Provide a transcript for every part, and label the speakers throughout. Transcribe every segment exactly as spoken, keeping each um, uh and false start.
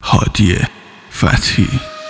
Speaker 1: هادی فتحی.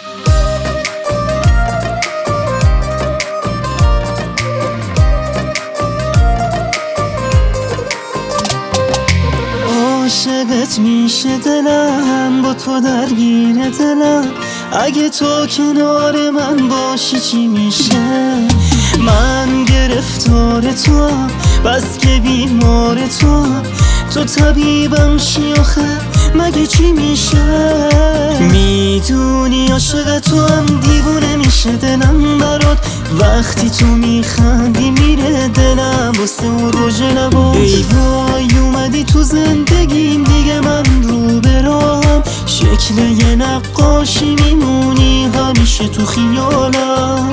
Speaker 2: عاشقت میشه دلم، با تو درگیر دلم. اگه تو کنار من باشی چی میشه؟ من گرفتار تو، بس که بیمار تو. تو طبیبم شی آخه مگه چی میشه؟ میدونی عاشق تو هم دیوونه میشه دلم برات. وقتی تو میخندی میره دلم واسه اون رژ لبات. ای وای اومدی تو زندگیم دیگه من رو به راهم. شکل یه نقاشی میمونی همیشه تو خیالم.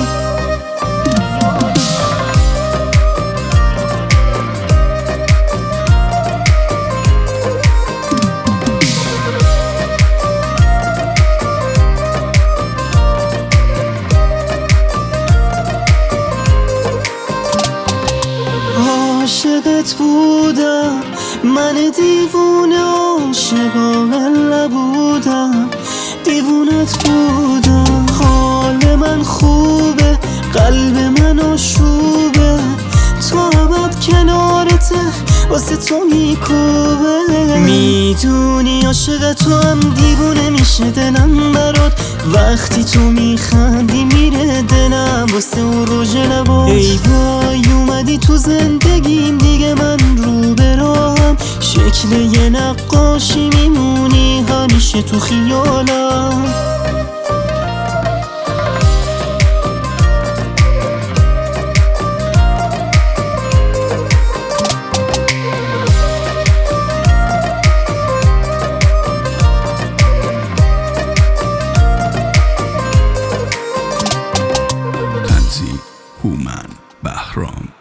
Speaker 2: عاشقت بودم من دیوونه، عاشقانه نبودم دیوونت بودم. حال من خوبه قلب من آشوبه، تو ابد کنارته واسه تو میکوبه. میدونی عاشق تو هم دیوونه میشه دلم برات. وقتی تو میخندی میره دلم واسه اون رژ لبات. ای وای اومدی تو زندگیم دیگه من رو به راهم. شکل یه نقاشی میمونی همیشه تو خیالم.
Speaker 1: هومن بهرام.